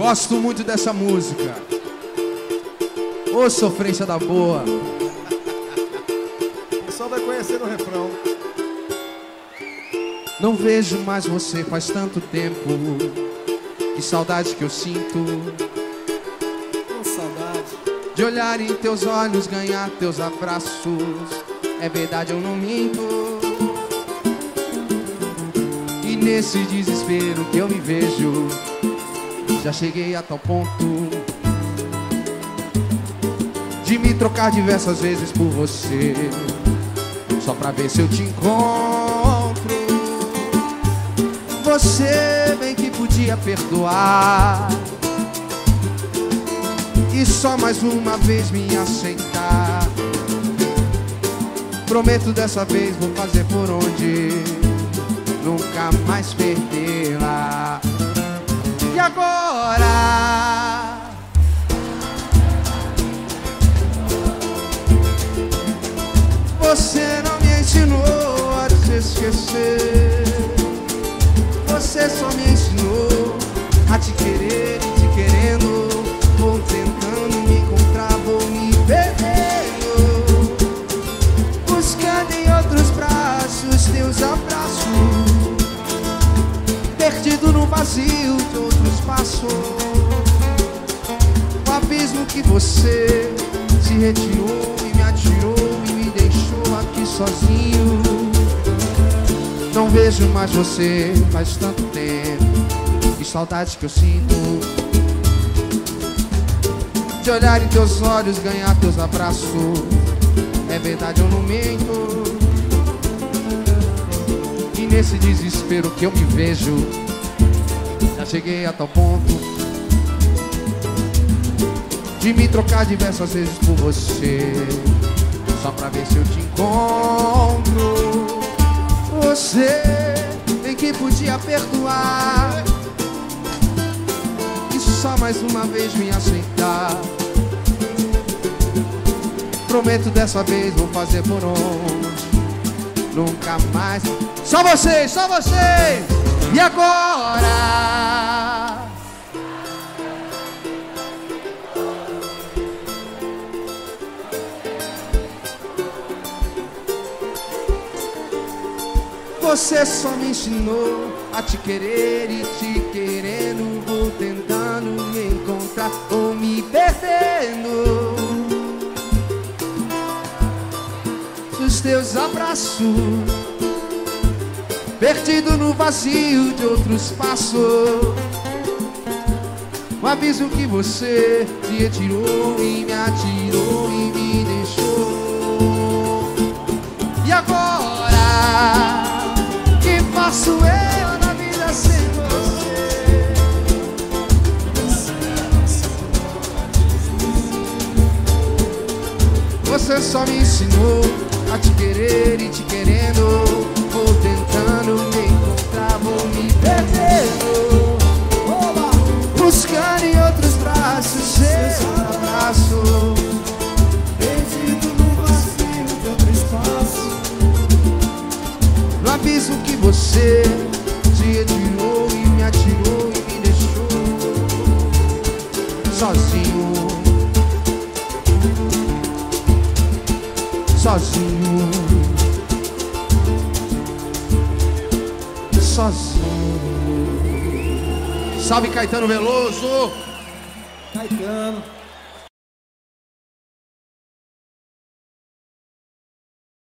Gosto muito dessa música. Ô, sofrência da boa. O pessoal vai conhecer o refrão. Não vejo mais você faz tanto tempo. Que saudade que eu sinto. Com saudade. De olhar em teus olhos, ganhar teus abraços. É verdade, eu não minto. E nesse desespero que eu me vejo, já cheguei a tal ponto de me trocar diversas vezes por você, só pra ver se eu te encontro. Você bem que podia perdoar e só mais uma vez me aceitar. Prometo dessa vez vou fazer por onde nunca mais perdê-la. E agora você não me ensinou a te esquecer. Você só me ensinou a te querer e te querendo. Vou tentando me encontrar, vou me perdendo, buscando em outros braços teus abraços, perdido no vazio de outro espaço. O abismo que você se retirou e me atirou e me deixou aqui sozinho. Não vejo mais você faz tanto tempo. Que saudade que eu sinto de olhar em teus olhos, ganhar teus abraços. É verdade, eu não minto. E nesse desespero que eu me vejo, já cheguei a tal ponto de me trocar diversas vezes por você, só pra ver se eu te encontro. Você em que podia perdoar e só mais uma vez me aceitar. Prometo dessa vez vou fazer por onde nunca mais. Só vocês, só vocês. E agora você só me ensinou a te querer e te querendo. Vou tentando me encontrar ou me perdendo dos teus abraços, perdido no vazio de outro espaço. Um abismo que você se retirou e me atirou e me deixou. E agora que faço eu na vida sem você? Você só me ensinou a te querer e te querendo. Vou tentando me encontrar, vou me perdendo, buscando em outros braços seu abraço, Perdido no vazio de outro espaço. no abismo que você se retirou e me atirou e me deixou sozinho, sozinho, sozinho. Salve Caetano Veloso. Caetano.